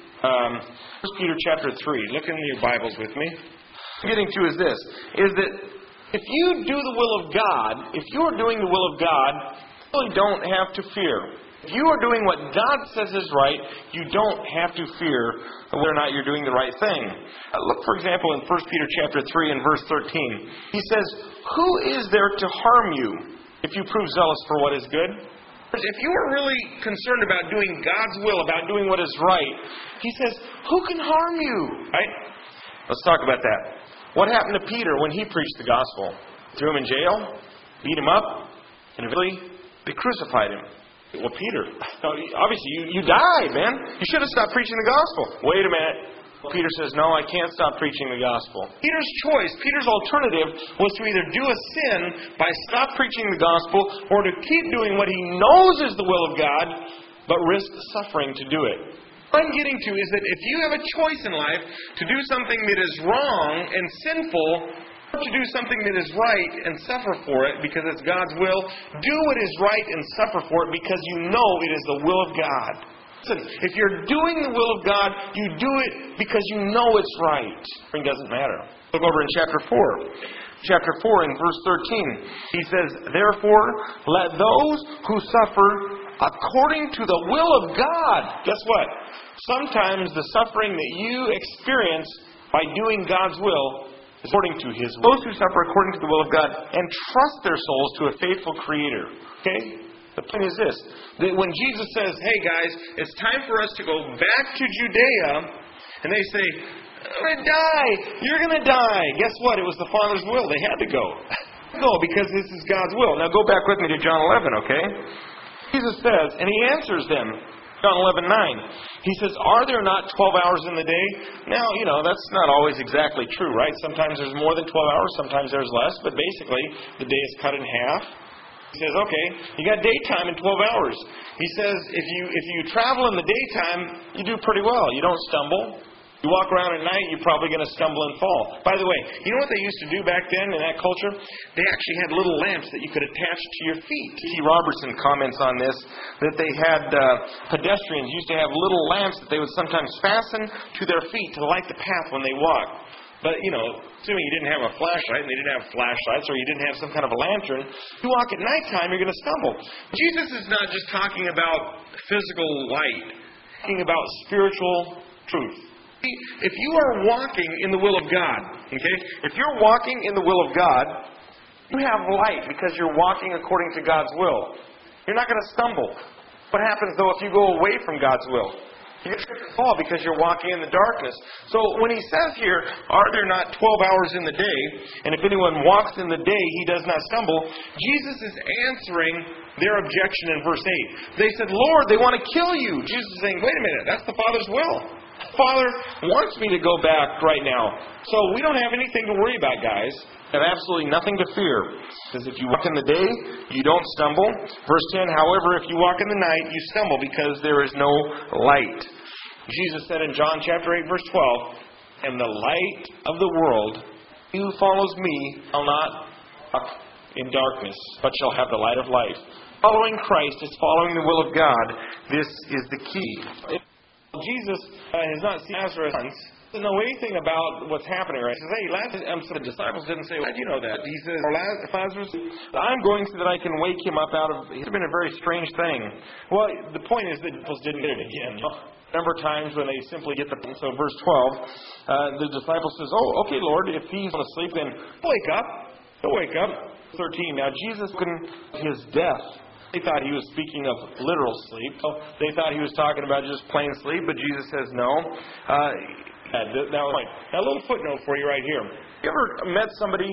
1 Peter chapter 3. Look in your Bibles with me. What I'm getting to is that if you do the will of God, if you are doing the will of God, you really don't have to fear. If you are doing what God says is right, you don't have to fear whether or not you're doing the right thing. Look, for example, in 1 Peter chapter 3 and verse 13. He says, "Who is there to harm you if you prove zealous for what is good?" If you are really concerned about doing God's will, about doing what is right, he says, who can harm you? Right? Let's talk about that. What happened to Peter when he preached the gospel? Threw him in jail, beat him up, and eventually they crucified him. Well, Peter, obviously you died, man. You should have stopped preaching the gospel. Wait a minute. Peter says, no, I can't stop preaching the gospel. Peter's choice, Peter's alternative was to either do a sin by stop preaching the gospel or to keep doing what he knows is the will of God, but risk suffering to do it. What I'm getting to is that if you have a choice in life to do something that is wrong and sinful, or to do something that is right and suffer for it because it's God's will, do what is right and suffer for it because you know it is the will of God. Listen, if you're doing the will of God, you do it because you know it's right. It doesn't matter. Look over in chapter 4. Chapter 4 in verse 13. He says, "Therefore, let those who suffer according to the will of God." Guess what? Sometimes the suffering that you experience by doing God's will is according to His will. Those who suffer according to the will of God and trust their souls to a faithful Creator. Okay? The point is this, that when Jesus says, hey guys, it's time for us to go back to Judea, and they say, I'm going to die. You're going to die. Guess what? It was the Father's will. They had to go. Go because this is God's will. Now go back with me to John 11, okay? Jesus says, and He answers them, John 11:9. He says, are there not 12 hours in the day? Now, that's not always exactly true, right? Sometimes there's more than 12 hours, sometimes there's less, but basically the day is cut in half. He says, okay, you got daytime in 12 hours. He says, if you travel in the daytime, you do pretty well. You don't stumble. You walk around at night, you're probably going to stumble and fall. By the way, you know what they used to do back then in that culture? They actually had little lamps that you could attach to your feet. T. Robertson comments on this, that they had pedestrians used to have little lamps that they would sometimes fasten to their feet to light the path when they walked. But, assuming you didn't have a flashlight and they didn't have flashlights or you didn't have some kind of a lantern, you walk at nighttime, you're going to stumble. Jesus is not just talking about physical light. He's talking about spiritual truth. If you are walking in the will of God, okay? If you're walking in the will of God, you have light because you're walking according to God's will. You're not going to stumble. What happens, though, if you go away from God's will? You get to fall because you're walking in the darkness. So when he says here, are there not 12 hours in the day, and if anyone walks in the day, he does not stumble, Jesus is answering their objection in verse 8. They said, Lord, they want to kill you. Jesus is saying, wait a minute, that's the Father's will. The Father wants me to go back right now. So we don't have anything to worry about, guys. We have absolutely nothing to fear. Because if you walk in the day, you don't stumble. Verse 10, however, if you walk in the night, you stumble because there is no light. Jesus said in John chapter 8, verse 12, and the light of the world, he who follows me shall not walk in darkness, but shall have the light of life. Following Christ is following the will of God. This is the key. Jesus has not seen Lazarus once. Doesn't know anything about what's happening, right? He says, hey, Lazarus, the disciples didn't say, why do you know that? He says, Lazarus, I'm going so that I can wake him up out of... It's been a very strange thing. Well, the point is that the disciples didn't get it again. Remember times when they simply get the... So verse 12, the disciple says, oh, okay, Lord, if he's asleep, then wake up. He'll wake up. 13. Now Jesus, in his death, they thought he was speaking of literal sleep. They thought he was talking about just plain sleep, but Jesus says no. Now, a little footnote for you right here. You ever met somebody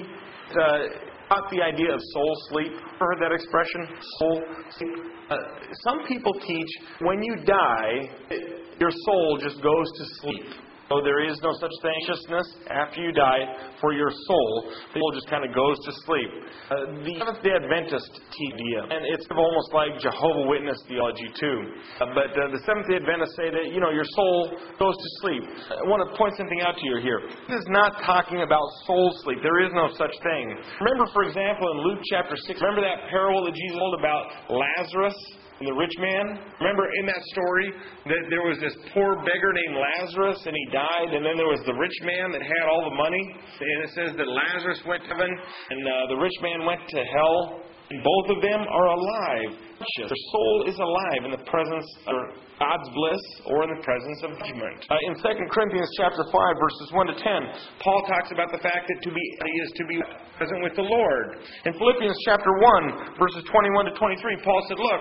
got the idea of soul sleep? Ever heard that expression? Soul sleep? Some people teach when you die, your soul just goes to sleep. So there is no such thing as consciousness after you die for your soul. The soul just kind of goes to sleep. The Seventh-day Adventist idea, and it's almost like Jehovah's Witness theology too. But the Seventh-day Adventists say that, your soul goes to sleep. I want to point something out to you here. This is not talking about soul sleep. There is no such thing. Remember, for example, in Luke chapter 6, remember that parable that Jesus told about Lazarus and the rich man? Remember in that story that there was this poor beggar named Lazarus and he died, and then there was the rich man that had all the money, and it says that Lazarus went to heaven and the rich man went to hell, and both of them are alive. Their soul is alive in the presence of God's bliss or in the presence of judgment. In 2 Corinthians chapter 5, verses 1 to 10, Paul talks about the fact that to be is to be present with the Lord. In Philippians chapter 1, verses 21 to 23, Paul said, look,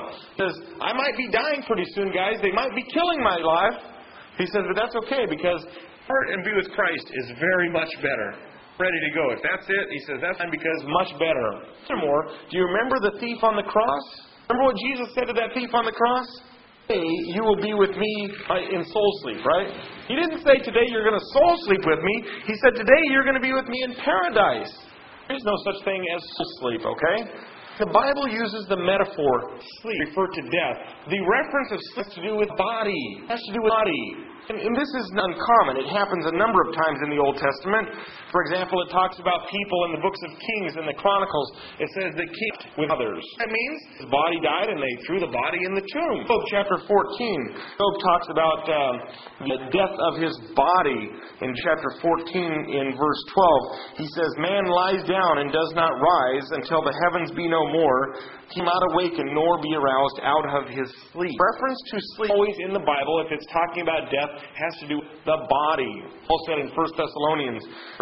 I might be dying pretty soon, guys. They might be killing my life. He says, but that's okay, because heart and be with Christ is very much better. Ready to go. If that's it, he says, that's fine, because much better. Furthermore, do you remember the thief on the cross? Remember what Jesus said to that thief on the cross? Today you will be with me in soul sleep, right? He didn't say today you're going to soul sleep with me. He said today you're going to be with me in paradise. There's no such thing as soul sleep, okay? The Bible uses the metaphor sleep to refer to death. The reference of sleep has to do with body. It has to do with body. And this is uncommon. It happens a number of times in the Old Testament. For example, it talks about people in the books of Kings and the Chronicles. It says they kept with others. That means his body died and they threw the body in the tomb. Job chapter 14. Job talks about the death of his body. In chapter 14 in verse 12, he says, man lies down and does not rise until the heavens be no more. He will not awaken nor be aroused out of his sleep. Reference to sleep always in the Bible, if it's talking about death, has to do with the body. Paul said in 1 Thessalonians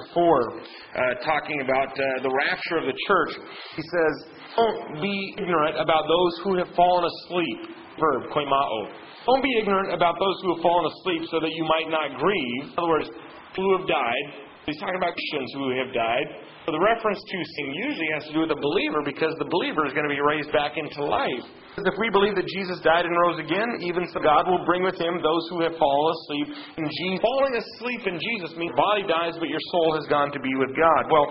4, talking about the rapture of the church, he says, don't be ignorant about those who have fallen asleep. Verb, koimao. Don't be ignorant about those who have fallen asleep so that you might not grieve. In other words, who have died. He's talking about Christians who have died. So the reference to sin usually has to do with the believer, because the believer is going to be raised back into life. If we believe that Jesus died and rose again, even so God will bring with him those who have fallen asleep in Jesus. Falling asleep in Jesus means body dies, but your soul has gone to be with God. Well,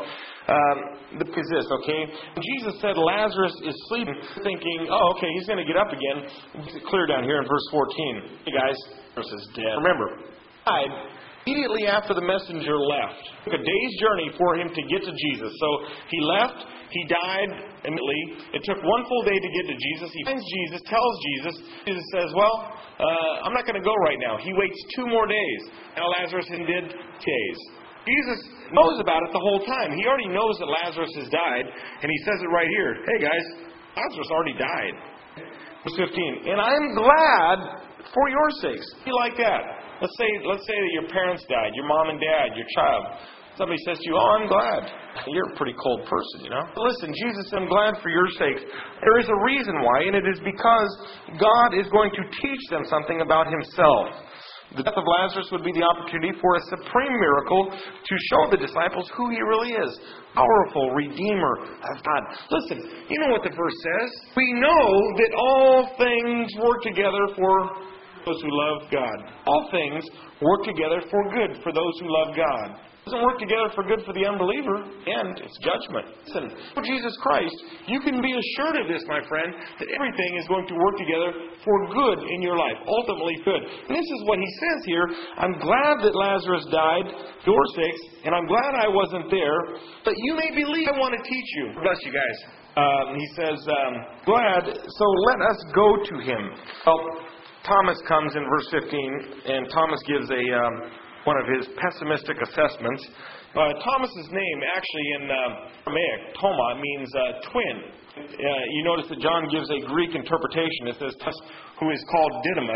is this, okay? Jesus said Lazarus is sleeping, thinking, oh, okay, he's going to get up again. It's clear down here in verse 14. Hey guys, Lazarus is dead. Remember, died immediately after the messenger left. It took a day's journey for him to get to Jesus. So he left, he died immediately. It took one full day to get to Jesus. He finds Jesus, tells Jesus. Jesus says, well, I'm not going to go right now. He waits 2 more days. Now Lazarus did days. Jesus knows about it the whole time. He already knows that Lazarus has died, and he says it right here. Hey guys, Lazarus already died. Verse 15. And I'm glad for your sakes. Be like that. Let's say that your parents died, your mom and dad, your child. Somebody says to you, oh, I'm glad. You're a pretty cold person, Listen, Jesus, I'm glad for your sakes. There is a reason why, and it is because God is going to teach them something about himself. The death of Lazarus would be the opportunity for a supreme miracle to show the disciples who he really is. Powerful Redeemer of God. Listen, you know what the verse says. We know that all things work together for those who love God. All things work together for good for those who love God. It doesn't work together for good for the unbeliever, and it's judgment. Listen, for Jesus Christ, you can be assured of this, my friend, that everything is going to work together for good in your life, ultimately good. And this is what he says here. I'm glad that Lazarus died for your sakes, and I'm glad I wasn't there, but you may believe I want to teach you. Bless you guys. He says, glad, so let us go to him. Well, Thomas comes in verse 15, and Thomas gives one of his pessimistic assessments. Thomas's name, actually in Aramaic, Toma, means twin. You notice that John gives a Greek interpretation. It says, who is called Didymus.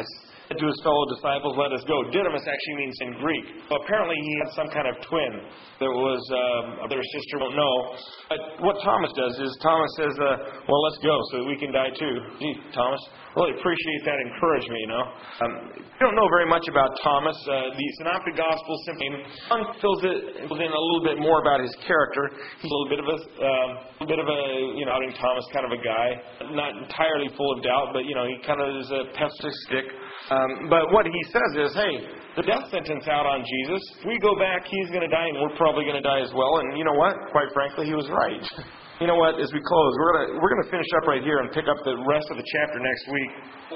said to his fellow disciples, "Let us go." Didymus actually means in Greek. So apparently he had some kind of twin that was their sister, won't know. But what Thomas does is Thomas says, "Well, let's go so that we can die too." Gee, Thomas, really appreciate that encouragement, you know. We don't know very much about Thomas. The Synoptic Gospels simply fills in a little bit more about his character. He's a little bit of a doubting Thomas kind of a guy, not entirely full of doubt, but he kind of is a pessimistic. But what he says is, hey, the death sentence out on Jesus. If we go back, he's going to die, and we're probably going to die as well. And you know what? Quite frankly, he was right. You know what? As we close, we're gonna finish up right here and pick up the rest of the chapter next week.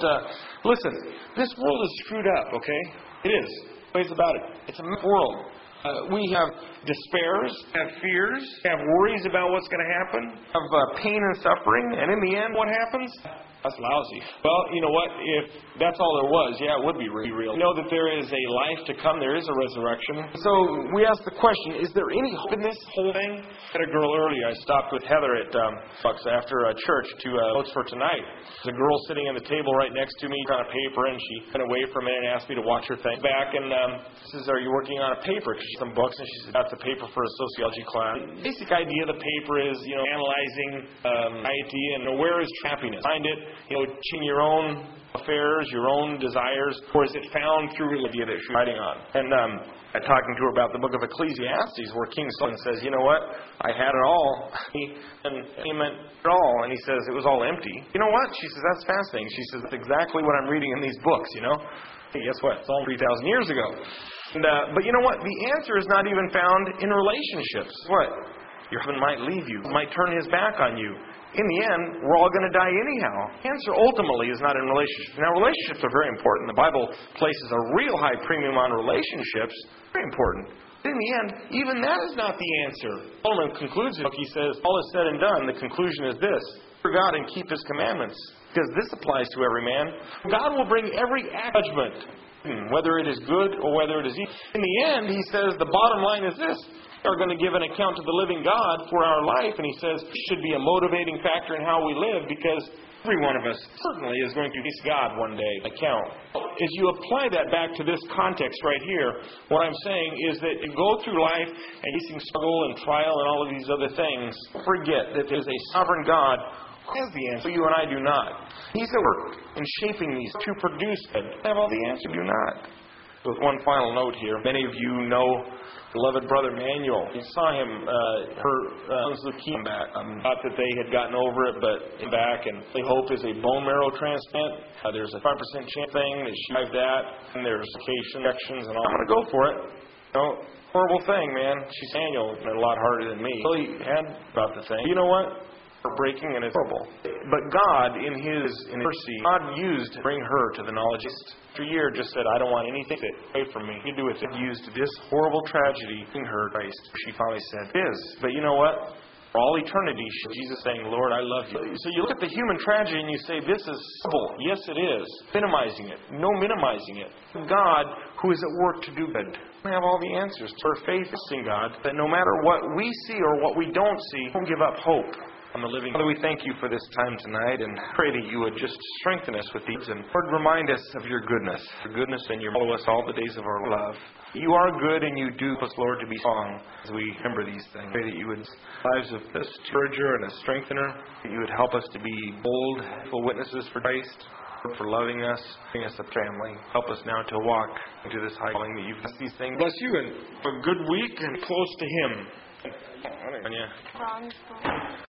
Listen, this world is screwed up. Okay, it is. No ways about it. It's a mess world. We have despairs, have fears, have worries about what's going to happen, have pain and suffering, and in the end, what happens? That's lousy. Well, you know what? If that's all there was, it would be real. We know that there is a life to come. There is a resurrection. So we ask the question, is there any hope in this whole thing? I had a girl earlier. I stopped with Heather at Bucks after church to notes for tonight. There's a girl sitting at the table right next to me on a paper, and she went away for a minute and asked me to watch her thing back. And says, "Are you working on a paper?" Because she's some books, and she said, "That's a paper for a sociology class." The basic idea of the paper is, analyzing society and where is happiness. Find it. In your own affairs, your own desires, or is it found through the idea that you're writing on? And I'm talking to her about the book of Ecclesiastes, where King Solomon says, "You know what? I had it all." And he meant it all, and he says it was all empty. You know what? She says, "That's fascinating." She says, "That's exactly what I'm reading in these books, Hey, guess what? It's all 3,000 years ago. And, but you know what? The answer is not even found in relationships. What? Your husband might leave you, might turn his back on you. In the end, we're all going to die anyhow. The answer ultimately is not in relationships. Now, relationships are very important. The Bible places a real high premium on relationships. Very important. But in the end, even that is not the answer. Solomon concludes it. He says, all is said and done. The conclusion is this: fear God and keep His commandments. Because this applies to every man. God will bring every judgment, whether it is good or whether it is evil. In the end, he says, the bottom line is this: we are going to give an account to the living God for our life. And he says it should be a motivating factor in how we live, because every one of us certainly is going to face God one day, account. As you apply that back to this context right here, what I'm saying is that you go through life and facing struggle and trial and all of these other things, forget that there's a sovereign God who has the answer. You and I do not. He's at work in shaping these to produce it. Have all the answer, do not. With one final note here, many of you know beloved brother Manuel. You saw him, her son's leukemia back. Thought that they had gotten over it, but back, and they hope is a bone marrow transplant. There's a 5% chance thing that she survived that, and there's injections and all. I'm going to go for it. Horrible thing, man. She's Manuel, a lot harder than me. Really had about the thing. You know what? Breaking, and it's horrible. But God, in His mercy, God used to bring her to the knowledge. After a year, just said, "I don't want anything away from me. You do with it." Used this horrible tragedy in her Christ. She finally said, "It is." But you know what? For all eternity, Jesus saying, "Lord, I love you." So you look at the human tragedy and you say, "This is horrible." Yes, it is. Minimizing it. No minimizing it. God, who is at work to do good. We have all the answers. For faith in God, that no matter what we see or what we don't see, don't give up hope on the living. Father, we thank you for this time tonight, and pray that you would just strengthen us with these. And Lord, remind us of your goodness. Your goodness, and you follow us all the days of our love. You are good, and you do us, Lord, to be strong as we remember these things. Pray that you would lives of this encourager and a strengthener. That you would help us to be bold, full witnesses for Christ, for loving us, bring us a family. Help us now to walk into this high calling that you've done these things. Bless you, and have a good week and close to Him.